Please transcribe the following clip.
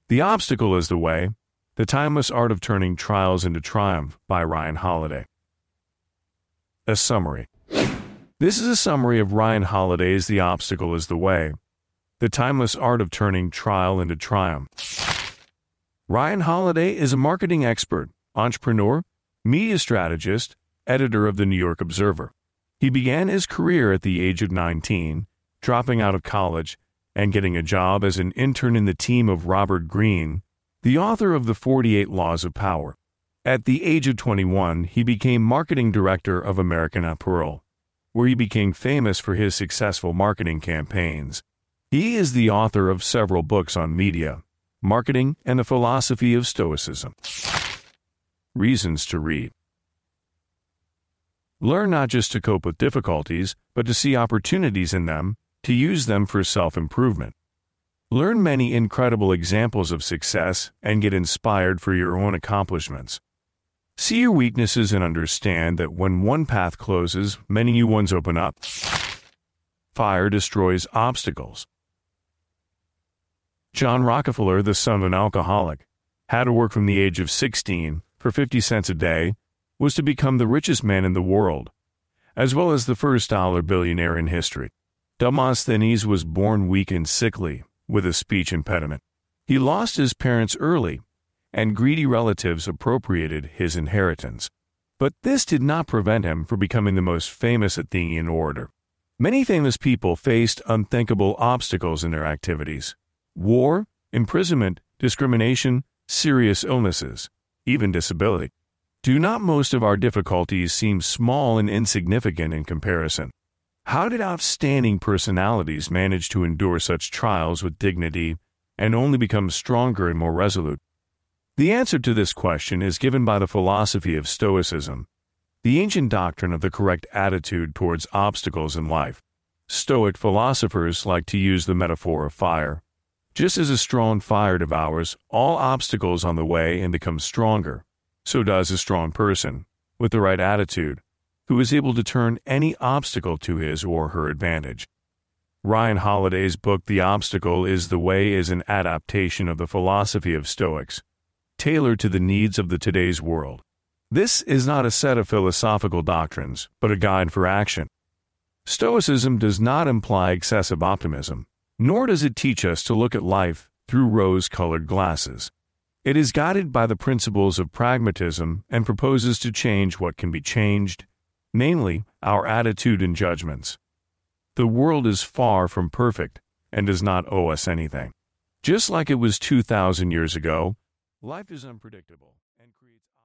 The Obstacle is the Way, The Timeless Art of Turning Trials into Triumph by Ryan Holiday. A summary. This is a summary of Ryan Holiday's The Obstacle is the Way, The Timeless Art of Turning Trial into Triumph. Ryan Holiday is a marketing expert, entrepreneur, media strategist, editor of the New York Observer. He began his career at the age of 19, dropping out of college and getting a job as an intern in the team of Robert Greene, the author of The 48 Laws of Power. At the age of 21, he became marketing director of American Apparel, where he became famous for his successful marketing campaigns. He is the author of several books on media, marketing, and the philosophy of Stoicism. Reasons to read. Learn not just to cope with difficulties, but to see opportunities in them, to use them for self-improvement. Learn many incredible examples of success and get inspired for your own accomplishments. See your weaknesses and understand that when one path closes, many new ones open up. Fire destroys obstacles. John Rockefeller, the son of an alcoholic, had to work from the age of 16 for 50 cents a day, was to become the richest man in the world, as well as the first dollar billionaire in history. Demosthenes was born weak and sickly, with a speech impediment. He lost his parents early, and greedy relatives appropriated his inheritance. But this did not prevent him from becoming the most famous Athenian orator. Many famous people faced unthinkable obstacles in their activities: war, imprisonment, discrimination, serious illnesses, even disability. Do not most of our difficulties seem small and insignificant in comparison? How did outstanding personalities manage to endure such trials with dignity and only become stronger and more resolute? The answer to this question is given by the philosophy of Stoicism, the ancient doctrine of the correct attitude towards obstacles in life. Stoic philosophers like to use the metaphor of fire. Just as a strong fire devours all obstacles on the way and becomes stronger, so does a strong person, with the right attitude, who is able to turn any obstacle to his or her advantage. Ryan Holiday's book The Obstacle is the Way is an adaptation of the philosophy of Stoics, tailored to the needs of today's world. This is not a set of philosophical doctrines, but a guide for action. Stoicism does not imply excessive optimism, nor does it teach us to look at life through rose-colored glasses. It is guided by the principles of pragmatism and proposes to change what can be changed, namely, our attitude and judgments. The world is far from perfect and does not owe us anything. Just like it was 2,000 years ago, life is unpredictable and creates